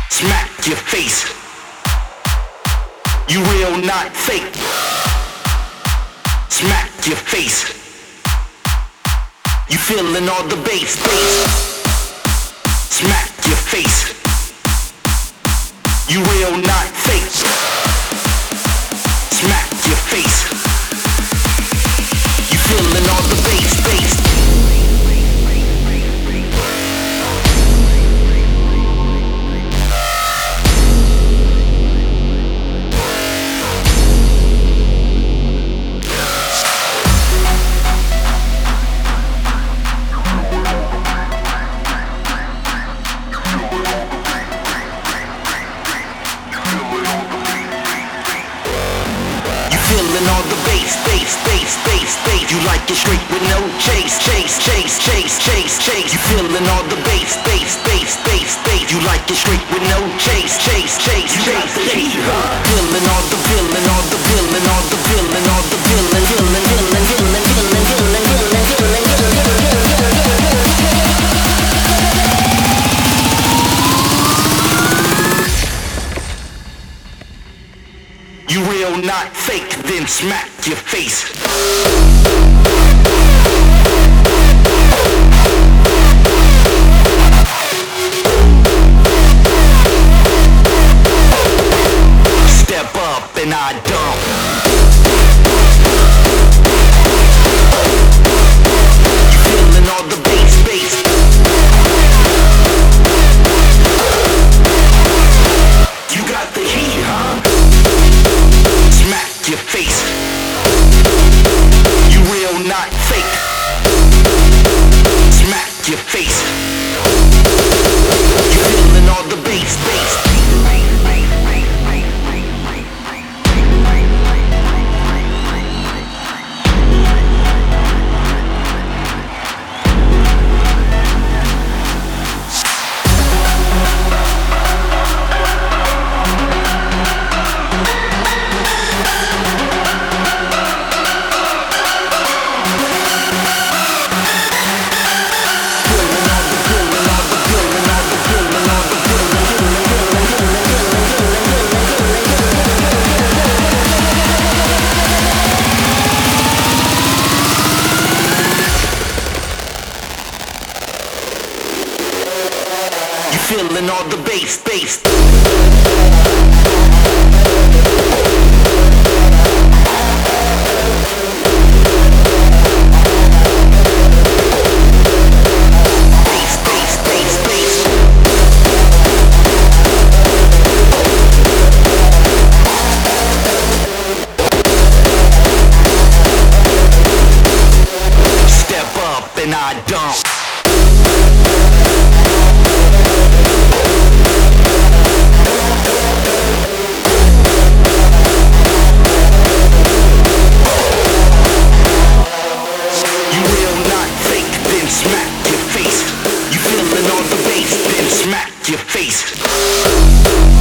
Smack your face. You real, not fake. Smack your face. You feeling all the bass, bass. Smack your face. You real, not fake. Smack your face. You feeling all the bass, bass. Feeling all the bass, bass, bass, bass, bass. You like it straight with no chase, chase, chase, chase, chase, chase. You feeling all the bass, bass, bass, bass, bass. You like it straight with no chase, chase, chase, chase, chase. Feeling all the feeling, all the feeling, all the feeling, all the feeling, feeling, feeling, feeling, feeling, feeling, feeling, feeling. You real, not fake, then smack your face. Step up and I dump. You feeling all the bass, bass. You got the heat, huh? Smack your face. You real, not fake. Smack your face. You feeling all the bass, bass. Feeling all the bass, bass. Bass, bass, bass, bass. Step up and I dump. Smack your face. You feeling all the bass, then smack your face.